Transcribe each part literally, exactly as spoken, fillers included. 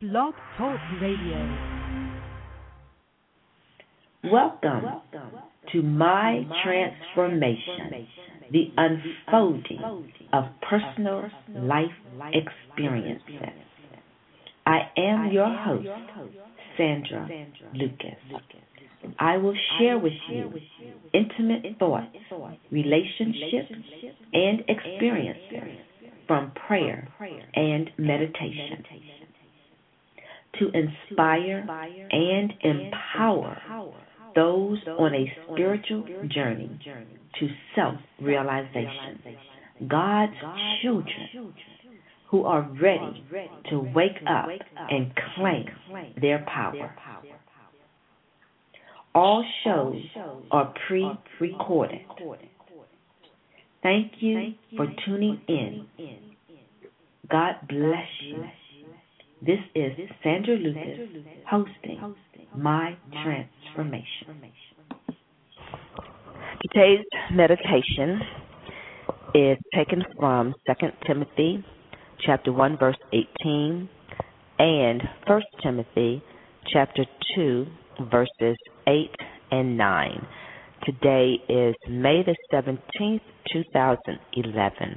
Blog Talk Radio. Welcome to My Transformation, the unfolding of personal life experiences. I am your host, Sandra Lucas. I will share with you intimate thoughts, relationships, and experiences from prayer and meditation to inspire and empower those on a spiritual journey to self-realization, God's children who are ready to wake up and claim their power. All shows are pre-recorded. Thank you for tuning in. God bless you. This is Sandra Lucas hosting My Transformation. Today's meditation is taken from Second Timothy chapter one, verse eighteen, and First Timothy chapter two, verses eight and nine. Today is May the seventeenth, two thousand eleven.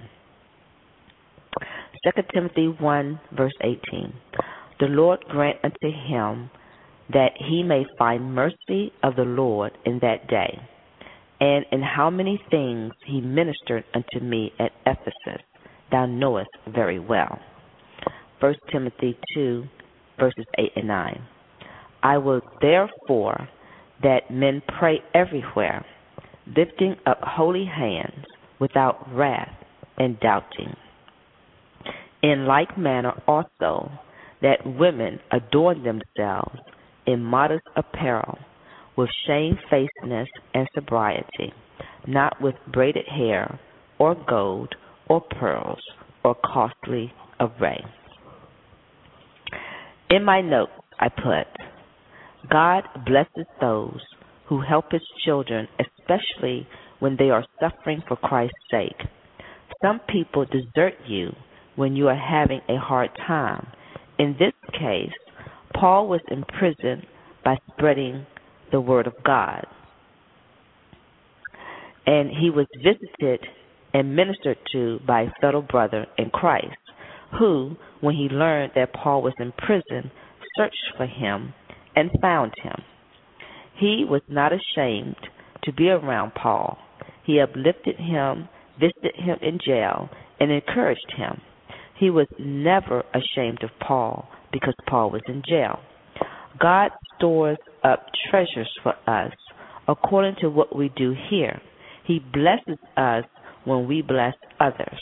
Second Timothy one, verse eighteen. The Lord grant unto him that he may find mercy of the Lord in that day. And in how many things he ministered unto me at Ephesus, thou knowest very well. First Timothy two, verses eight and nine. I will therefore that men pray everywhere, lifting up holy hands without wrath and doubting. In like manner also that women adorn themselves in modest apparel, with shamefacedness and sobriety, not with braided hair, or gold, or pearls, or costly array. In my notes I put, God blesses those who help his children, especially when they are suffering for Christ's sake. Some people desert you when you are having a hard time. In this case, Paul was imprisoned by spreading the word of God. And he was visited and ministered to by a fellow brother in Christ, who, when he learned that Paul was in prison, searched for him and found him. He was not ashamed to be around Paul. He uplifted him, visited him in jail, and encouraged him. He was never ashamed of Paul because Paul was in jail. God stores up treasures for us according to what we do here. He blesses us when we bless others.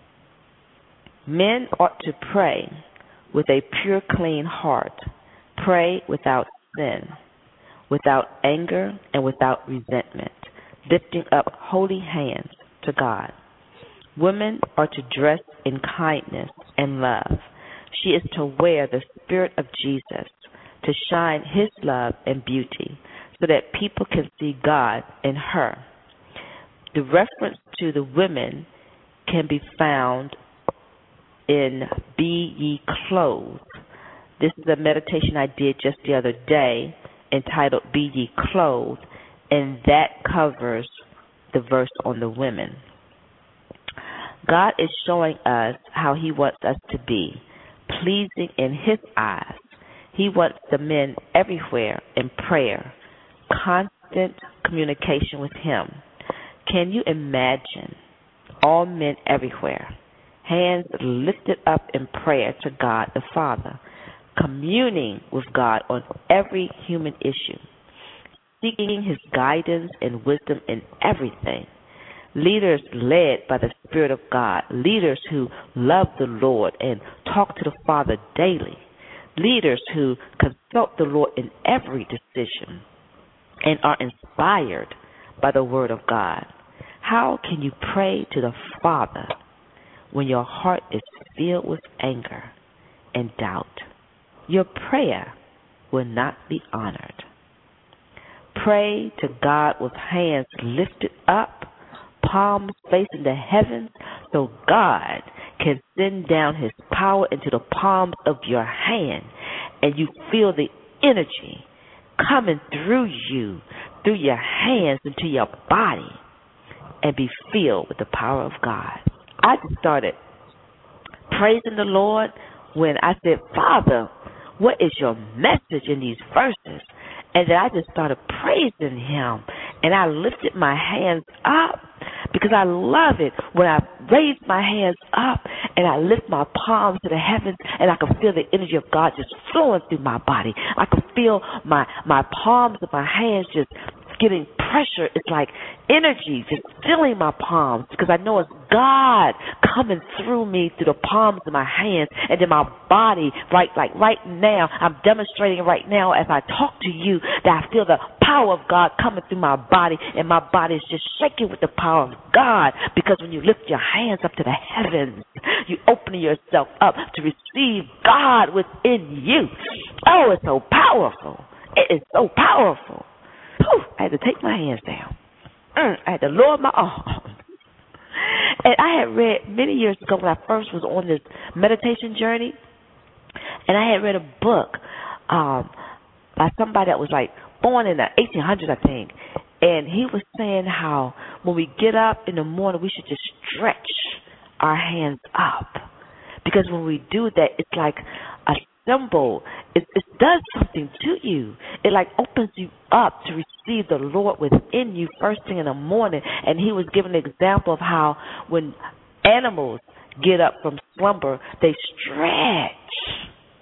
Men ought to pray with a pure, clean heart. Pray without sin, without anger, and without resentment, lifting up holy hands to God. Women are to dress in kindness and love. She is to wear the Spirit of Jesus, to shine his love and beauty, so that people can see God in her. The reference to the women can be found in Be Ye Clothed. This is a meditation I did just the other day entitled Be Ye Clothed, and that covers the verse on the women. God is showing us how he wants us to be, pleasing in his eyes. He wants the men everywhere in prayer, constant communication with him. Can you imagine all men everywhere, hands lifted up in prayer to God the Father, communing with God on every human issue, seeking his guidance and wisdom in everything? Leaders led by the Spirit of God, leaders who love the Lord and talk to the Father daily, leaders who consult the Lord in every decision and are inspired by the Word of God. How can you pray to the Father when your heart is filled with anger and doubt? Your prayer will not be honored. Pray to God with hands lifted up, palms facing the heavens, so God can send down his power into the palms of your hand and you feel the energy coming through you, through your hands into your body, and be filled with the power of God. I just started praising the Lord when I said, Father, what is your message in these verses? And then I just started praising him, and I lifted my hands up because I love it when I raise my hands up and I lift my palms to the heavens, and I can feel the energy of God just flowing through my body. I can feel my, my palms of my hands just getting pressure. It's like energy just filling my palms because I know it's God coming through me through the palms of my hands and then my body. Right, like right now, I'm demonstrating right now as I talk to you that I feel the power of God coming through my body, and my body is just shaking with the power of God, because when you lift your hands up to the heavens, you open yourself up to receive God within you. Oh, it's so powerful. It is so powerful. Whew, I had to take my hands down. Mm, I had to lower my arms. And I had read many years ago when I first was on this meditation journey, and I had read a book um, by somebody that was like born in the eighteen hundreds, I think. And he was saying how when we get up in the morning, we should just stretch our hands up. Because when we do that, it's like a symbol. It, it does something to you. It like opens you up to receive the Lord within you first thing in the morning. And he was giving an example of how when animals get up from slumber, they stretch.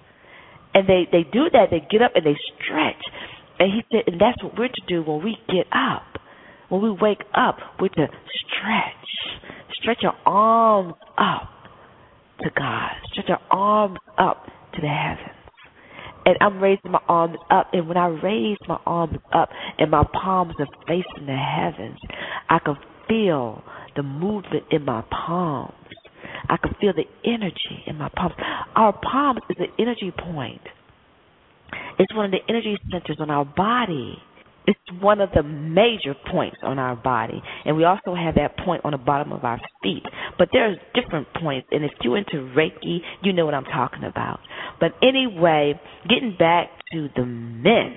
And they, they do that. They get up and they stretch. And he said, and that's what we're to do when we get up. When we wake up, we're to stretch. Stretch your arms up to God. Stretch your arms up to the heavens. And I'm raising my arms up. And when I raise my arms up and my palms are facing the heavens, I can feel the movement in my palms. I can feel the energy in my palms. Our palms is an energy point. It's one of the energy centers on our body. It's one of the major points on our body. And we also have that point on the bottom of our feet. But there's different points. And if you're into Reiki, you know what I'm talking about. But anyway, getting back to the men.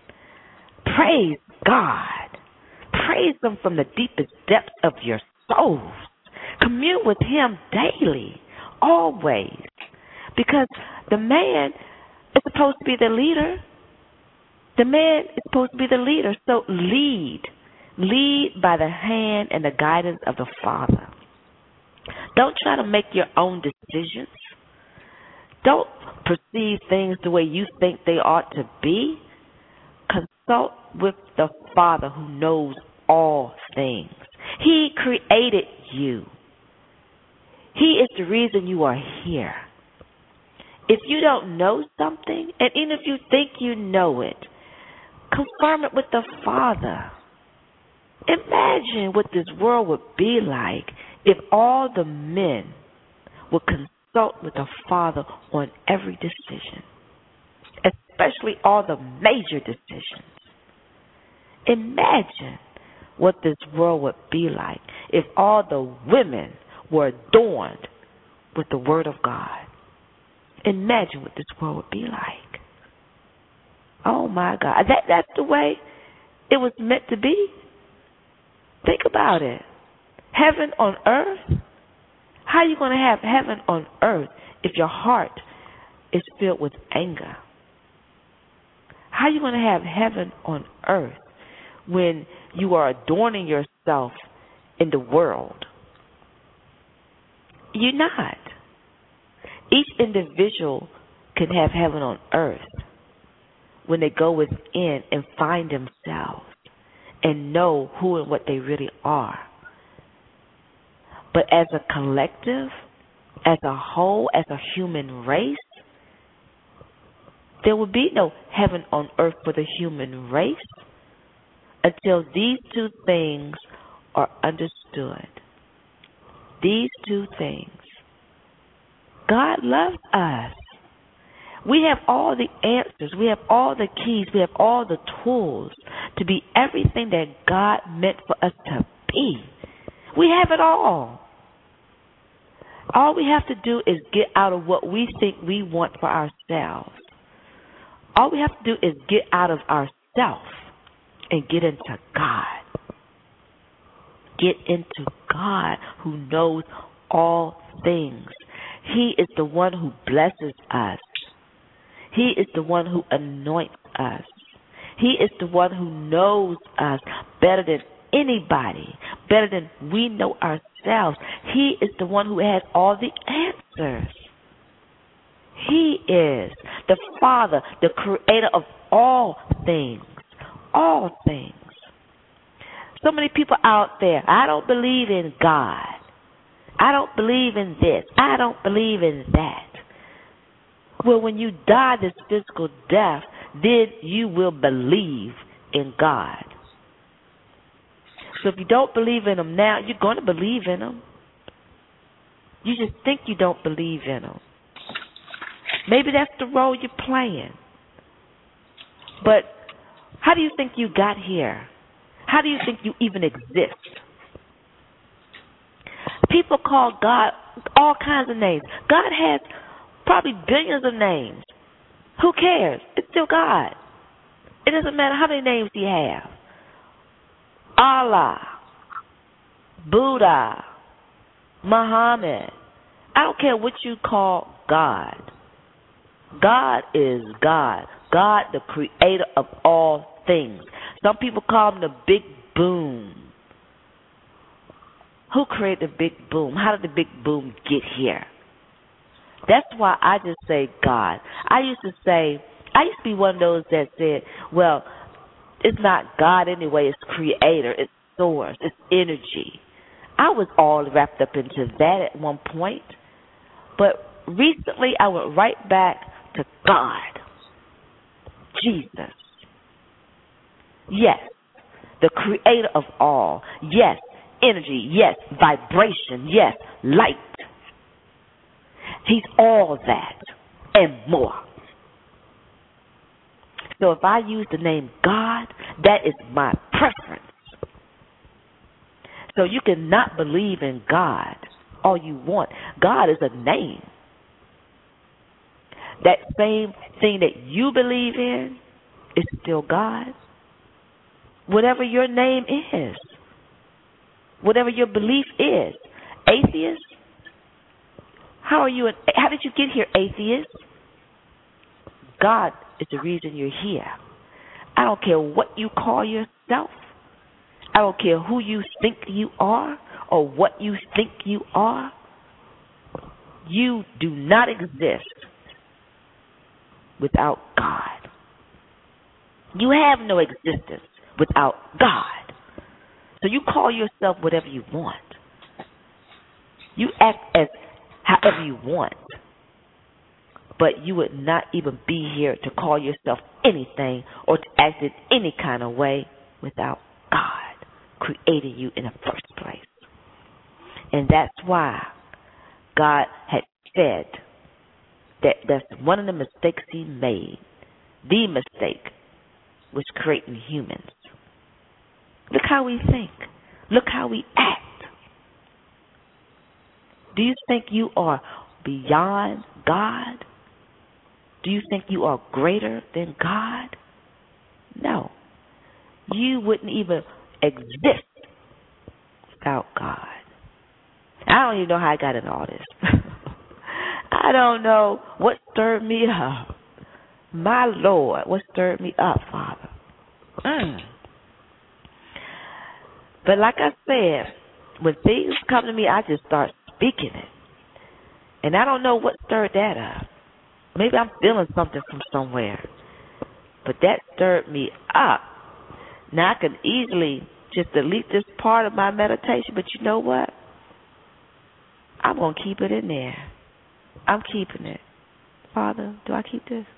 Praise God. Praise Him from the deepest depths of your souls. Commune with Him daily, always. Because the man is supposed to be the leader. The man is supposed to be the leader. So lead. Lead by the hand and the guidance of the Father. Don't try to make your own decisions. Don't perceive things the way you think they ought to be. Consult with the Father who knows all things. He created you. He is the reason you are here. If you don't know something, and even if you think you know it, confirm it with the Father. Imagine what this world would be like if all the men would consult with the Father on every decision, especially all the major decisions. Imagine what this world would be like if all the women were adorned with the Word of God. Imagine what this world would be like. Oh, my God. That That's the way it was meant to be. Think about it. Heaven on earth? How are you going to have heaven on earth if your heart is filled with anger? How are you going to have heaven on earth when you are adorning yourself in the world? You're not. Each individual can have heaven on earth when they go within and find themselves and know who and what they really are. But as a collective, as a whole, as a human race, there will be no heaven on earth for the human race until these two things are understood. These two things. God loves us. We have all the answers. We have all the keys. We have all the tools to be everything that God meant for us to be. We have it all. All we have to do is get out of what we think we want for ourselves. All we have to do is get out of ourself and get into God. Get into God who knows all things. He is the one who blesses us. He is the one who anoints us. He is the one who knows us better than anybody, better than we know ourselves. He is the one who has all the answers. He is the Father, the creator of all things. All things. So many people out there, I don't believe in God. I don't believe in this. I don't believe in that. Well, when you die this physical death, then you will believe in God. So if you don't believe in Him now, you're going to believe in Him. You just think you don't believe in Him. Maybe that's the role you're playing. But how do you think you got here? How do you think you even exist? People call God all kinds of names. God has probably billions of names. Who cares? It's still God. It doesn't matter how many names He has. Allah, Buddha, Muhammad. I don't care what you call God. God is God. God, the creator of all things. Some people call Him the Big Boom. Who created the Big Boom? How did the Big Boom get here? That's why I just say God. I used to say, I used to be one of those that said, well, it's not God anyway, it's creator, it's source, it's energy. I was all wrapped up into that at one point. But recently I went right back to God. Jesus. Yes, the creator of all. Yes, energy. Yes, vibration. Yes, light. He's all that and more. So if I use the name God, that is my preference. So you cannot believe in God all you want. God is a name. That same thing that you believe in is still God. Whatever your name is, whatever your belief is. Atheist? How are you? An, how did you get here, atheist? God is the reason you're here. I don't care what you call yourself. I don't care who you think you are or what you think you are. You do not exist without God. You have no existence without God. So you call yourself whatever you want. You act as however you want. But you would not even be here to call yourself anything or to act in any kind of way without God creating you in the first place. And that's why God had said that that's one of the mistakes He made. The mistake was creating humans. Look how we think. Look how we act. Do you think you are beyond God? Do you think you are greater than God? No. You wouldn't even exist without God. I don't even know how I got into all this. I don't know what stirred me up. My Lord, what stirred me up, Father? Mm. But like I said, when things come to me, I just start speaking it. And I don't know what stirred that up. Maybe I'm feeling something from somewhere. But that stirred me up. Now I can easily just delete this part of my meditation, but you know what? I'm going to keep it in there. I'm keeping it. Father, do I keep this?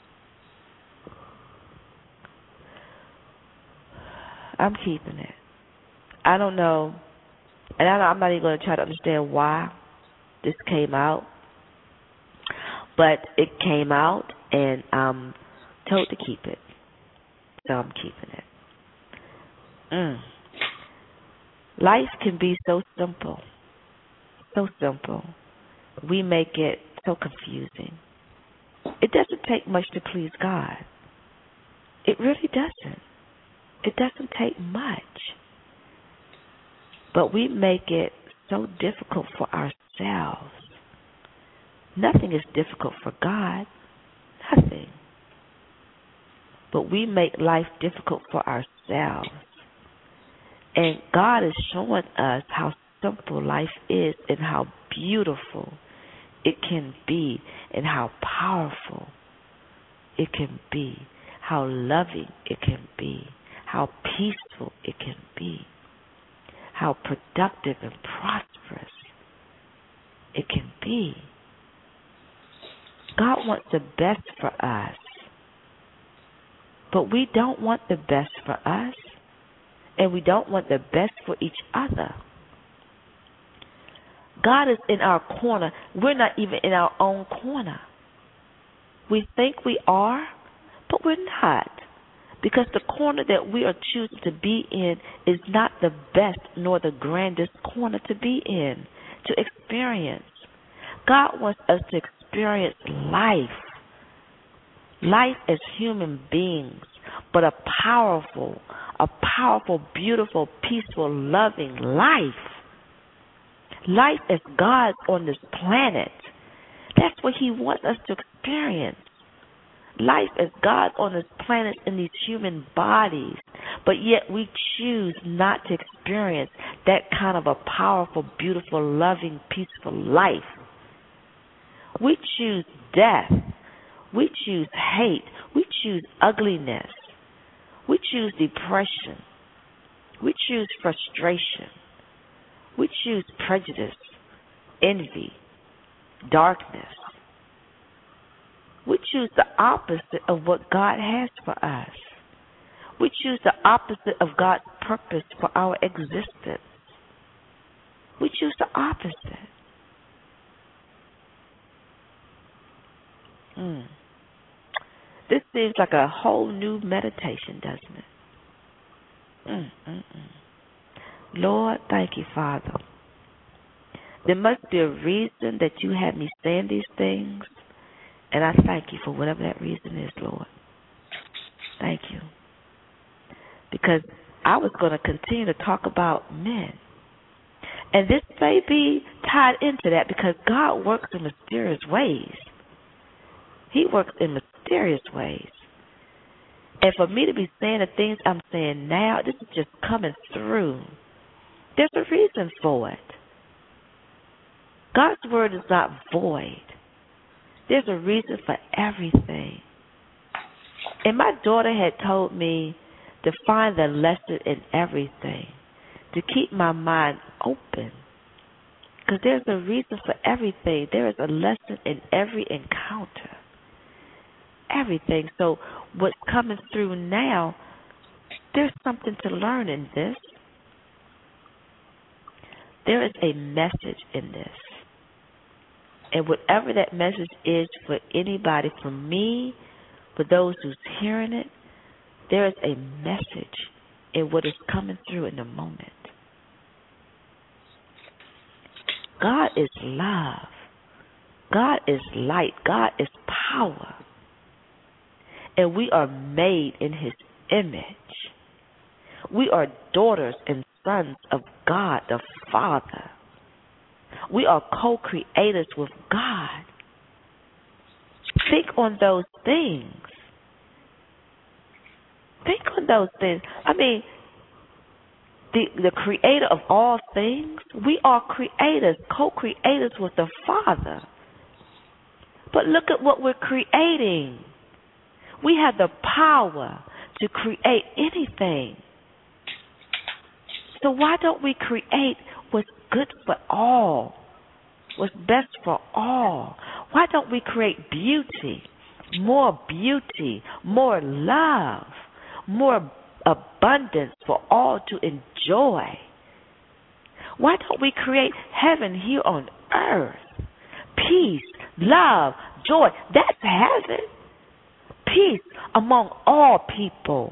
I'm keeping it. I don't know, and I don't, I'm not even going to try to understand why this came out, but it came out, and I'm told to keep it, so I'm keeping it. Mm. Life can be so simple, so simple. We make it so confusing. It doesn't take much to please God. It really doesn't. It doesn't take much. But we make it so difficult for ourselves. Nothing is difficult for God. Nothing. But we make life difficult for ourselves. And God is showing us how simple life is and how beautiful it can be and how powerful it can be, how loving it can be, how peaceful it can be, how productive and prosperous it can be. God wants the best for us, but we don't want the best for us, and we don't want the best for each other. God is in our corner. We're not even in our own corner. We think we are, but we're not, because the corner that we are choosing to be in is not the best nor the grandest corner to be in, to experience. God wants us to experience life, life as human beings, but a powerful, a powerful, beautiful, peaceful, loving life. Life as God's on this planet. That's what He wants us to experience. Life as God on this planet in these human bodies. But yet we choose not to experience that kind of a powerful, beautiful, loving, peaceful life. We choose death. We choose hate. We choose ugliness. We choose depression. We choose frustration. We choose prejudice, envy, darkness. We choose the opposite of what God has for us. We choose the opposite of God's purpose for our existence. We choose the opposite. Mm. This seems like a whole new meditation, doesn't it? Mm, mm, mm. Lord, thank you, Father. There must be a reason that you had me saying these things, and I thank you for whatever that reason is, Lord. Thank you. Because I was going to continue to talk about men. And this may be tied into that because God works in mysterious ways. He works in mysterious ways. And for me to be saying the things I'm saying now, this is just coming through. There's a reason for it. God's word is not void. There's a reason for everything. And my daughter had told me to find the lesson in everything, to keep my mind open. Because there's a reason for everything. There is a lesson in every encounter. Everything. So what's coming through now, there's something to learn in this. There is a message in this. And whatever that message is for anybody, for me, for those who's hearing it, there is a message in what is coming through in the moment. God is love. God is light. God is power. And we are made in His image. We are daughters and sons of God the Father. We are co-creators with God. Think on those things. Think on those things. I mean, the, the creator of all things, we are creators, co-creators with the Father. But look at what we're creating. We have the power to create anything. So why don't we create what's good for all, what's best for all? Why don't we create beauty, more beauty, more love, more abundance for all to enjoy? Why don't we create heaven here on earth? Peace, love, joy, that's heaven. Peace among all people.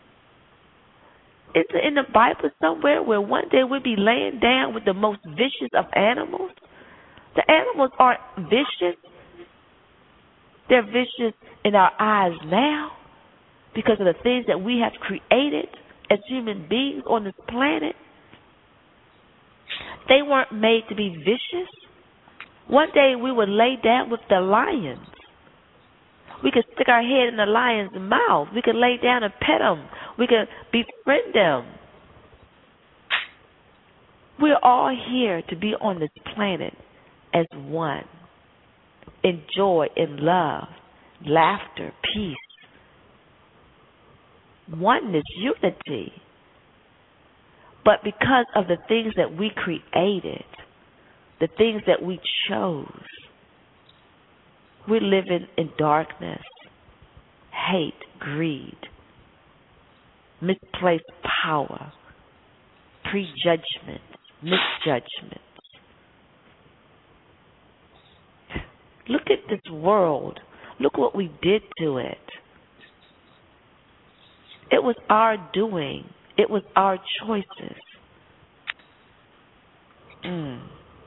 Is it in the Bible somewhere where one day we'll be laying down with the most vicious of animals? The animals aren't vicious. They're vicious in our eyes now because of the things that we have created as human beings on this planet. They weren't made to be vicious. One day we would lay down with the lions. We could stick our head in the lion's mouth. We could lay down and pet them. We could befriend them. We're all here to be on this planet as one. In joy, in love, laughter, peace, oneness, unity. But because of the things that we created, the things that we chose, we're living in darkness, hate, greed, misplaced power, prejudgments, misjudgments. Look at this world. Look what we did to it. It was our doing. It was our choices. Mm.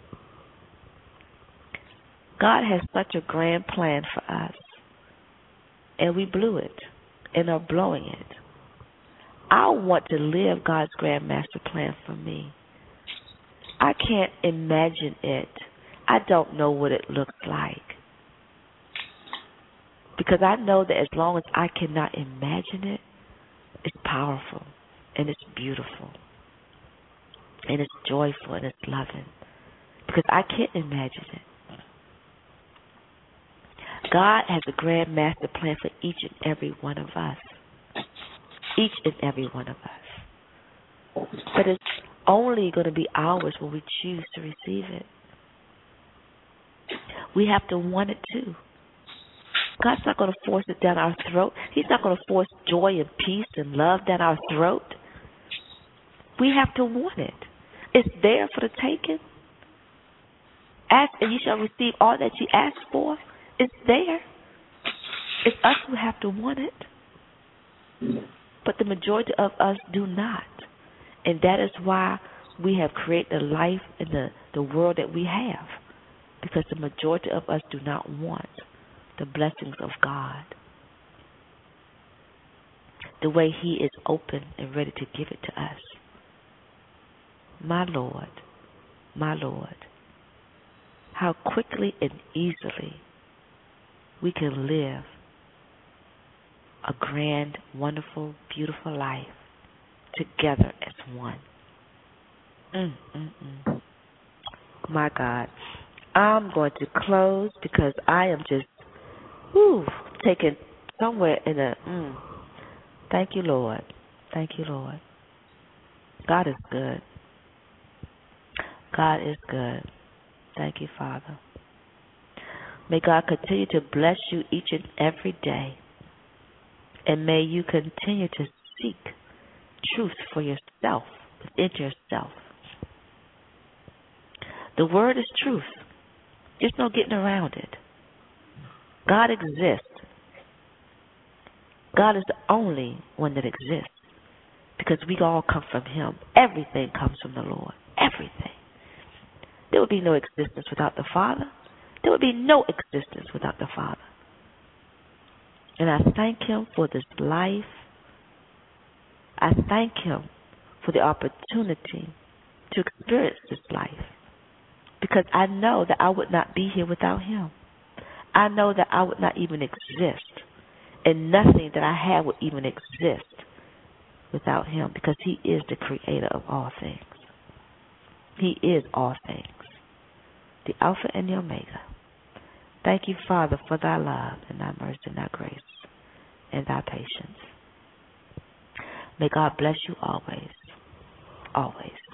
God has such a grand plan for us, and we blew it and are blowing it. I want to live God's grand master plan for me. I can't imagine it. I don't know what it looks like. Because I know that as long as I cannot imagine it, it's powerful and it's beautiful and it's joyful and it's loving. Because I can't imagine it. God has a grand master plan for each and every one of us. Each and every one of us. But it's only going to be ours when we choose to receive it. We have to want it too. God's not going to force it down our throat. He's not going to force joy and peace and love down our throat. We have to want it. It's there for the taking. Ask and you shall receive all that you ask for. It's there. It's us who have to want it. But the majority of us do not. And that is why we have created the life and the, the world that we have. Because the majority of us do not want the blessings of God the way He is open and ready to give it to us. My Lord, my Lord, how quickly and easily we can live a grand, wonderful, beautiful life together as one. Mm, mm, mm. My God. I'm going to close because I am just whew, taken somewhere in a, mm. Thank you, Lord. Thank you, Lord. God is good. God is good. Thank you, Father. May God continue to bless you each and every day. And may you continue to seek truth for yourself, within yourself. The word is truth. There's no getting around it. God exists. God is the only one that exists because we all come from Him. Everything comes from the Lord. Everything. There would be no existence without the Father. There would be no existence without the Father. And I thank Him for this life. I thank Him for the opportunity to experience this life because I know that I would not be here without Him. I know that I would not even exist, and nothing that I have would even exist without Him because He is the creator of all things. He is all things, the Alpha and the Omega. Thank you, Father, for Thy love and Thy mercy and Thy grace and Thy patience. May God bless you always, always.